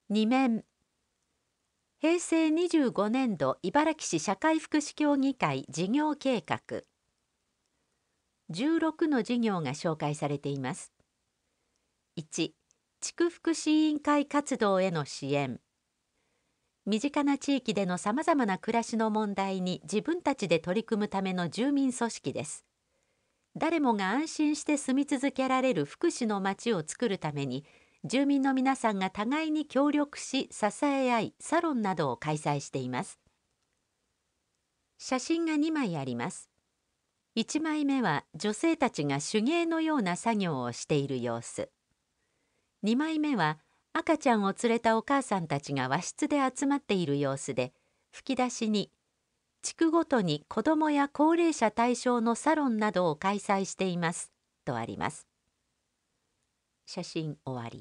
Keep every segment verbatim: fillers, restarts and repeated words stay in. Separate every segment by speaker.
Speaker 1: に面。平成にじゅうごねん度茨城市社会福祉協議会事業計画。じゅうろくの事業が紹介されています。いち、地区福祉委員会活動への支援。身近な地域でのさまざまな暮らしの問題に自分たちで取り組むための住民組織です。誰もが安心して住み続けられる福祉の街を作るために、住民の皆さんが互いに協力し支え合い、サロンなどを開催しています。写真がにまいあります。いちまいめは女性たちが手芸のような作業をしている様子。にまいめは赤ちゃんを連れたお母さんたちが和室で集まっている様子で、吹き出しに地区ごとに子どもや高齢者対象のサロンなどを開催していますとあります。写真終わり。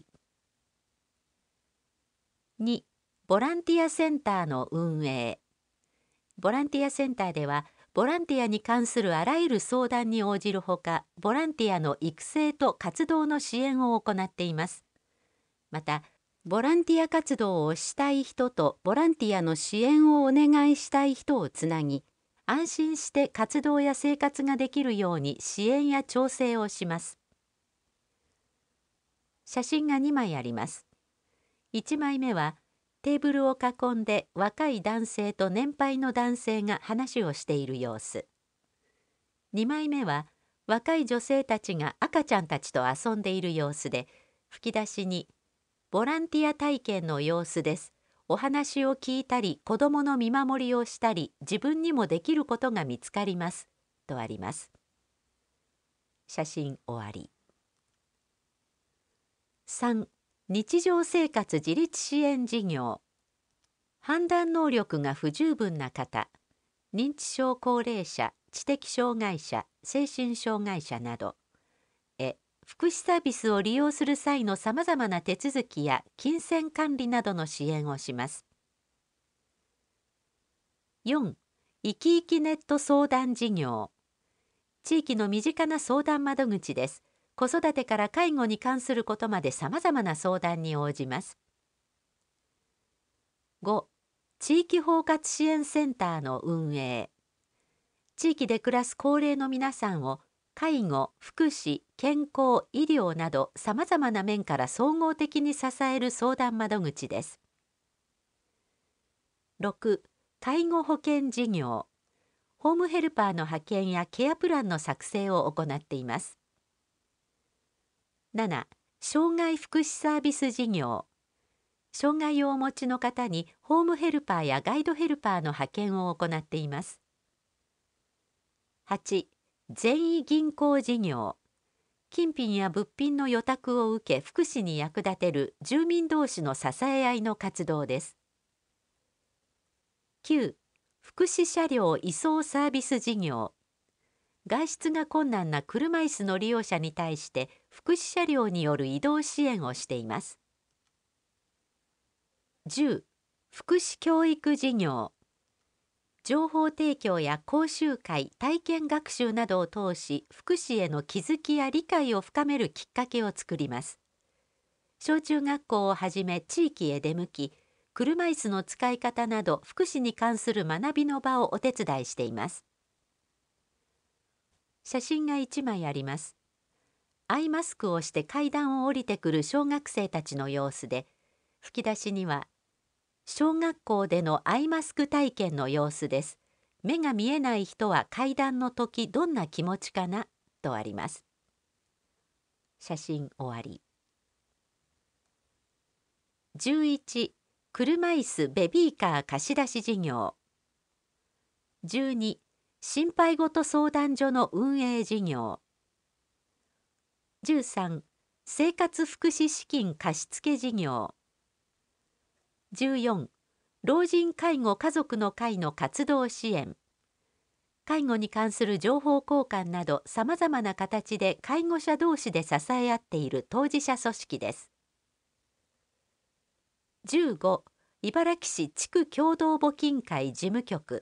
Speaker 1: に、ボランティアセンターの運営。ボランティアセンターでは、ボランティアに関するあらゆる相談に応じるほか、ボランティアの育成と活動の支援を行っています。また、ボランティア活動をしたい人とボランティアの支援をお願いしたい人をつなぎ、安心して活動や生活ができるように支援や調整をします。写真がにまいあります。いちまいめはテーブルを囲んで若い男性と年配の男性が話をしている様子。にまいめは若い女性たちが赤ちゃんたちと遊んでいる様子で、吹き出しにボランティア体験の様子です。お話を聞いたり、子どもの見守りをしたり、自分にもできることが見つかります。とあります。写真終わり。さん、日常生活自立支援事業。判断能力が不十分な方、認知症高齢者、知的障害者、精神障害者などへ福祉サービスを利用する際のさまざまな手続きや金銭管理などの支援をします。よん、いきいきネット相談事業。地域の身近な相談窓口です。子育てから介護に関することまでさまざまな相談に応じます。ご、地域包括支援センターの運営。地域で暮らす高齢の皆さんを介護、福祉、健康、医療などさまざまな面から総合的に支える相談窓口です。ろく、介護保険事業。ホームヘルパーの派遣やケアプランの作成を行っています。なな、障害福祉サービス事業。障害をお持ちの方にホームヘルパーやガイドヘルパーの派遣を行っています。はち、善意銀行事業。金品や物品の預託を受け福祉に役立てる住民同士の支え合いの活動です。きゅう、福祉車両移送サービス事業。外出が困難な車椅子の利用者に対して福祉車両による移動支援をしています。じゅう、福祉教育事業。情報提供や講習会、体験学習などを通し、福祉への気づきや理解を深めるきっかけを作ります。小中学校をはじめ地域へ出向き、車椅子の使い方など福祉に関する学びの場をお手伝いしています。写真がいちまいあります。アイマスクをして階段を降りてくる小学生たちの様子で、吹き出しには小学校でのアイマスク体験の様子です。目が見えない人は階段の時どんな気持ちかなとあります。写真終わり。じゅういち、車椅子ベビーカー貸し出し事業。じゅうに、心配事相談所の運営事業。じゅうさん、生活福祉資金貸付事業。じゅうよん、老人介護家族の会の活動支援。介護に関する情報交換などさまざまな形で介護者同士で支え合っている当事者組織です。じゅうご、茨城市地区共同募金会事務局。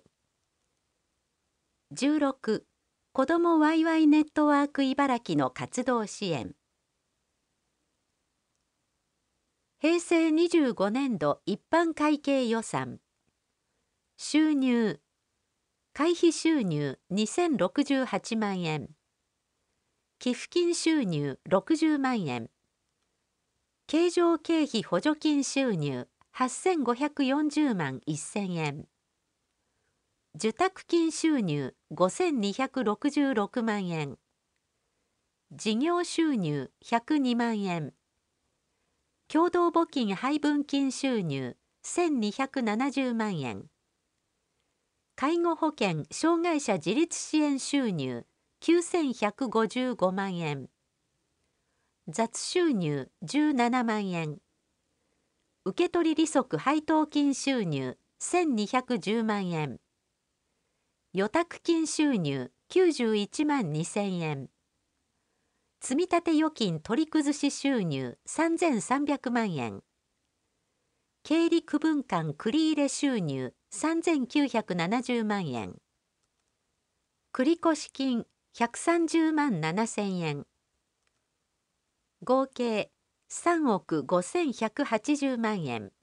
Speaker 1: じゅうろく、子どもワイワイネットワーク茨城の活動支援。 へいせいにじゅうごねんど一般会計予算。収入。会費収入にせんろくじゅうはちまんえん。寄付金収入ろくじゅうまんえん。経常経費補助金収入はっせんごひゃくよんじゅうまんせんえん。受託金収入ごせんにひゃくろくじゅうろくまんえん。事業収入ひゃくにまんえん。共同募金配分金収入せんにひゃくななじゅうまんえん。介護保険障害者自立支援収入きゅうせんひゃくごじゅうごまんえん。雑収入じゅうななまんえん。受取利息配当金収入せんにひゃくじゅうまんえん。予託金収入きゅうじゅういちまんにせんえん。積立預金取り崩し収入さんぜんさんびゃくまんえん。経理区分間繰入収入さんぜんきゅうひゃくななじゅうまんえん。繰越金ひゃくさんじゅうまんななせんえん。合計さんおくごせんひゃくはちじゅうまんえん。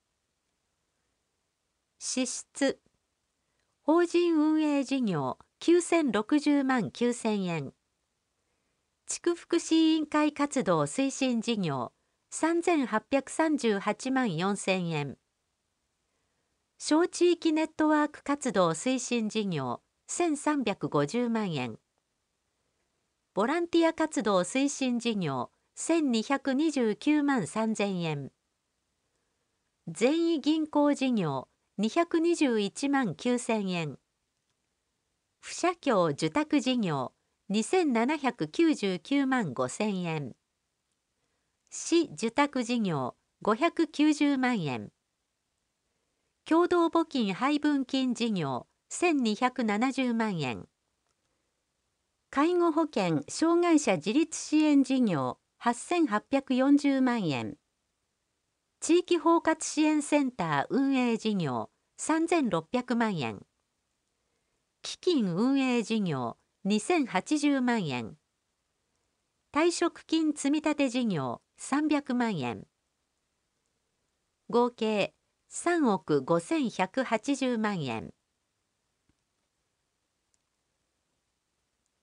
Speaker 1: 支出。法人運営事業きゅうせんろくじゅうまんきゅうせんえん。地区福祉委員会活動推進事業さんぜんはっぴゃくさんじゅうはちまんよんせんえん。小地域ネットワーク活動推進事業せんさんびゃくごじゅうまんえん。ボランティア活動推進事業せんにひゃくにじゅうきゅうまんさんぜんえん。全員銀行事業にひゃくにじゅういちまんきゅうせんえん。不社協受託事業にせんななひゃくきゅうじゅうきゅうまんごせんえん。市受託事業ごひゃくきゅうじゅうまんえん。共同募金配分金事業せんにひゃくななじゅうまんえん。介護保険障害者自立支援事業はっせんはっぴゃくよんじゅうまんえん。地域包括支援センター運営事業さんぜんろっぴゃくまんえん。基金運営事業にせんはちじゅうまんえん。退職金積立事業さんびゃくまんえん。合計さんおくごせんひゃくはちじゅうまんえん。